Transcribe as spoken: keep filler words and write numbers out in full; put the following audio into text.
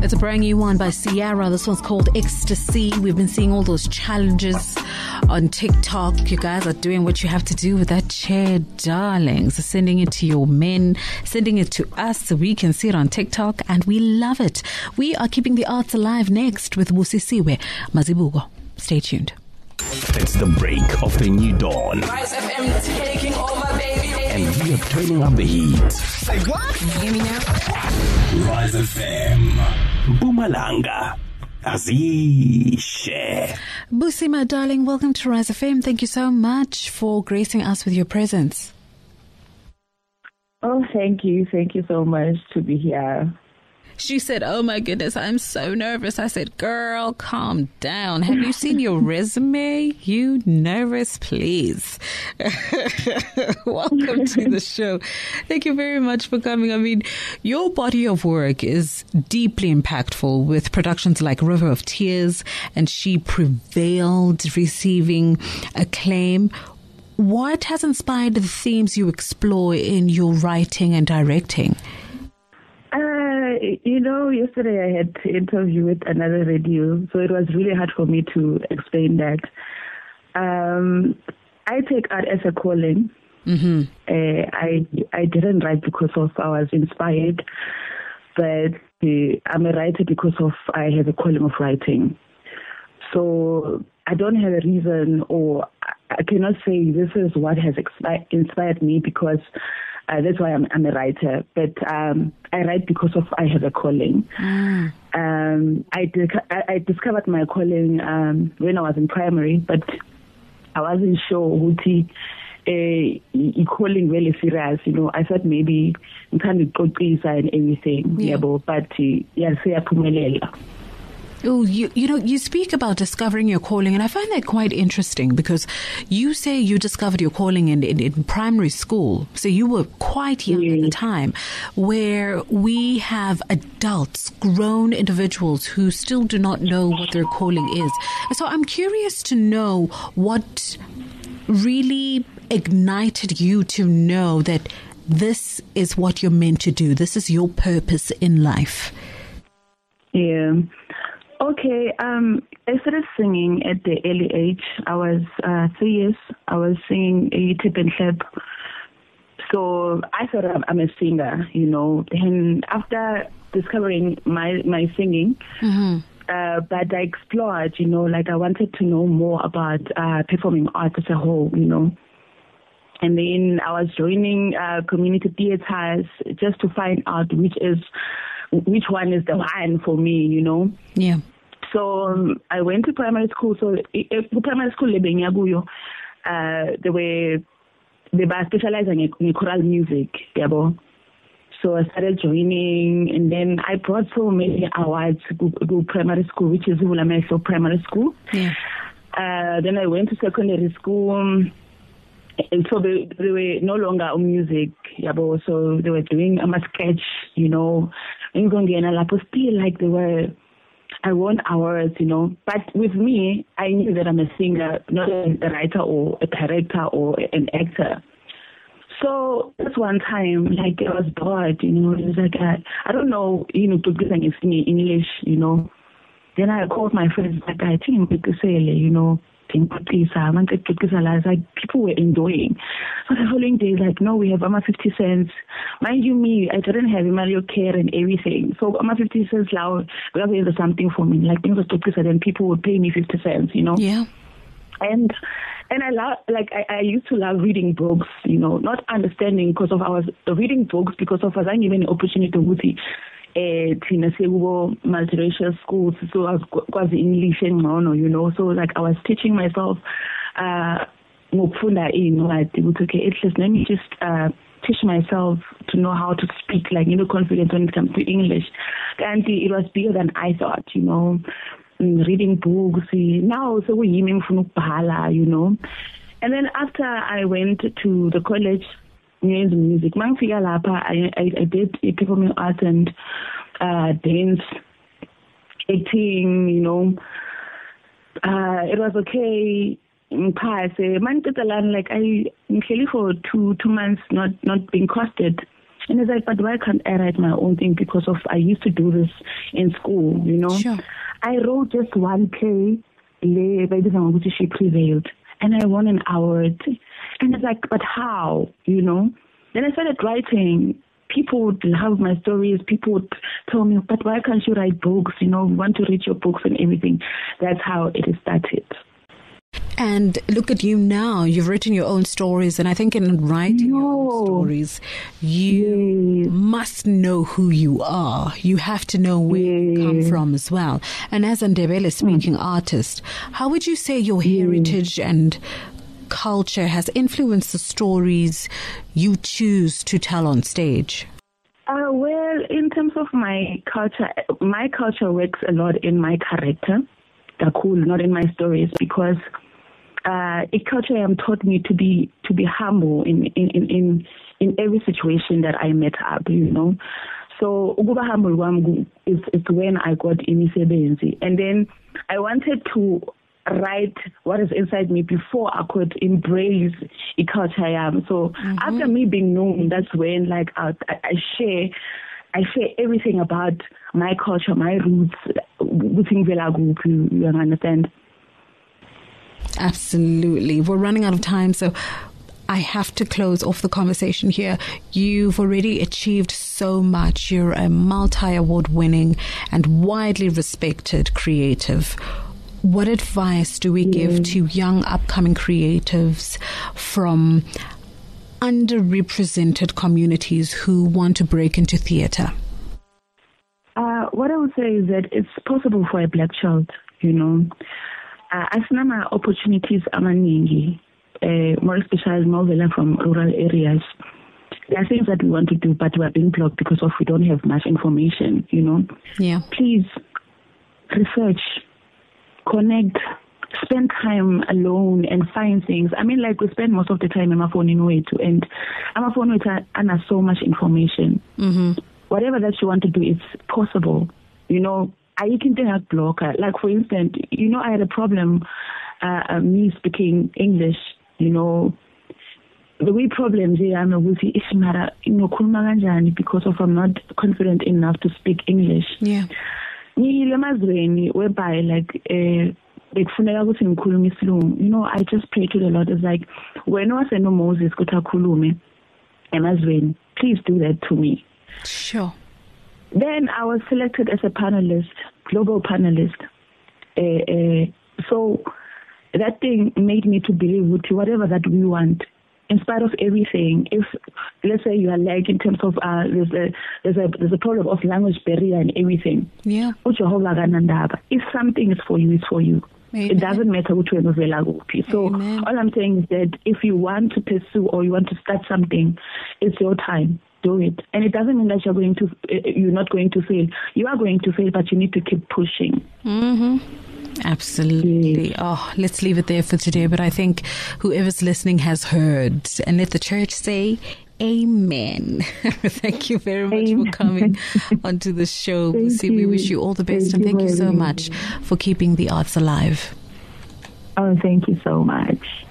It's a brand new one by Ciara. This one's called Ecstasy. We've been seeing all those challenges on TikTok. You guys are doing what you have to do with that chair, darlings. Sending it to your men, sending it to us so we can see it on TikTok, and we love it. We are keeping the arts alive next with Busisiwe Mazibuko. Stay tuned. It's the break of the new dawn. Rise F M taking over, baby. And we are turning up the heat. Say what? Can you hear me now? Rise F M. Mpumalanga. Azishe. Busi, my darling, welcome to Rise F M. Thank you so much for gracing us with your presence. Oh, thank you. Thank you so much to be here. She said, oh my goodness, I'm so nervous. I said, girl, calm down. Have you seen your resume? You nervous, please. Welcome to the show. Thank you very much for coming. I mean, your body of work is deeply impactful with productions like River of Tears and She Prevailed, receiving acclaim. What has inspired the themes you explore in your writing and directing? Uh, you know, yesterday I had to interview with another radio, so it was really hard for me to explain that. Um, I take art as a calling. Mm-hmm. Uh, I I didn't write because of I was inspired, but uh, I'm a writer because of I have a calling of writing. So I don't have a reason, or I cannot say this is what has expi- inspired me because uh, that's why I'm, I'm a writer. But um, I write because of I have a calling. Mm. Um, I, di- I discovered my calling um, when I was in primary, but I wasn't sure who to uh, calling really serious. You know, I thought maybe you can't go and everything. Yeah. But uh, yeah, say I Oh, you you know, you speak about discovering your calling, and I find that quite interesting because you say you discovered your calling in, in, in primary school. So you were quite young mm. at the time, where we have adults, grown individuals who still do not know what their calling is. So I'm curious to know what really ignited you to know that this is what you're meant to do. This is your purpose in life. Yeah. Okay, um, I started singing at the early age. I was uh, three years. I was singing a tip and clap. So I thought I'm a singer, you know. And after discovering my, my singing, mm-hmm. uh, but I explored, you know, like I wanted to know more about uh, performing arts as a whole, you know. And then I was joining uh, community theaters just to find out which is which one is the one for me, you know. Yeah. So um, I went to primary school. So the primary school, uh, they were they were specializing in choral music, yeah. So I started joining, and then I brought so many awards to, to primary school, which is Ulameso Primary School. Yeah. Uh, then I went to secondary school. And so they, they were no longer on music, yeah, so they were doing a sketch, you know, and still like they were, I won awards, you know. But with me, I knew that I'm a singer, not a writer or a director or an actor. So this one time, like I was bored, you know, it was like, I, I don't know, you know, to get singing English, you know. Then I called my friends, like, I think we could say, you know, like people were enjoying. So the following day, like, no, we have Ama fifty cents. Mind you, me, I didn't have Mario Care and everything. So Ama fifty cents loud, because there's something for me. Like things were then people would pay me fifty cents, you know. Yeah. And and I love, like, I, I used to love reading books, you know, not understanding because of I was reading books because of I was given an opportunity to see. Uh, multiracial schools, so I was quasi English and you know, so like I was teaching myself uh in like okay, at least let me just uh teach myself to know how to speak, like, you know, confident when it comes to English. And it was bigger than I thought, you know, reading books now, so we you know. And then after I went to the college, music. I, I, I did performing arts and uh, dance, acting, you know. Uh, it was okay. Like I, for two two months, not not being costed. And it's like, but why can't I write my own thing? Because of I used to do this in school, you know. Sure. I wrote just one play, Le by the She Prevailed, and I won an award. And it's like, but how, you know? Then I started writing. People would love my stories. People would tell me, but why can't you write books? You know, we want to read your books and everything. That's how it started. And look at you now. You've written your own stories. And I think in writing no. your own stories, you yes. must know who you are. You have to know where yes. you come from as well. And as a Ndebele speaking mm. artist, how would you say your yes. heritage and culture has influenced the stories you choose to tell on stage? Uh, well, in terms of my culture, my culture works a lot in my character, Kakulu, not in my stories, because uh, a culture um, taught me to be to be humble in in, in in every situation that I met up, you know. So ukuba humble wami is is when I got imisebenzi, and then I wanted to write what is inside me before I could embrace the culture I am. So mm-hmm. after me being known, that's when like I, I share I share everything about my culture, my roots, within Vela Group, you, you understand? Absolutely. We're running out of time, so I have to close off the conversation here. You've already achieved so much. You're a multi-award winning and widely respected creative. What advice do we give mm. to young upcoming creatives from underrepresented communities who want to break into theatre? Uh, what I would say is that it's possible for a black child, you know. Uh, asinama opportunities amaningi, uh, more especially novela from rural areas. There are things that we want to do, but we are being blocked because of we don't have much information, you know. Yeah. Please research, connect, spend time alone and find things. I mean, like we spend most of the time on my phone in way to, and on my phone with and has so much information. Mm-hmm. Whatever that you want to do, it's possible. You know, I can do a blocker. Like for instance, you know, I had a problem, uh, me speaking English. You know, the way problems here I'm with the Ishmara, you know, because of I'm not confident enough to speak English. Yeah. Whereby like uh, you know, I just pray to the Lord. It's like when I say no Moses kutakhulume emazweni, please do that to me. Sure. Then I was selected as a panelist, global panelist. Uh, uh, so that thing made me to believe with whatever that we want. In spite of everything, if let's say you are like in terms of uh, there's a there's a there's a problem of language barrier and everything. Yeah. If something is for you, it's for you. Amen. It doesn't matter which one of the So Amen. All I'm saying is that if you want to pursue or you want to start something, it's your time. Do it, and it doesn't mean that you're going to you're not going to fail. You are going to fail, but you need to keep pushing. Mm-hmm. Absolutely. Oh, let's leave it there for today. But I think whoever's listening has heard. And let the church say amen. Thank you very much amen. For coming onto the show. See, we wish you all the best. Thank and thank you, you so much for keeping the arts alive. Oh, thank you so much.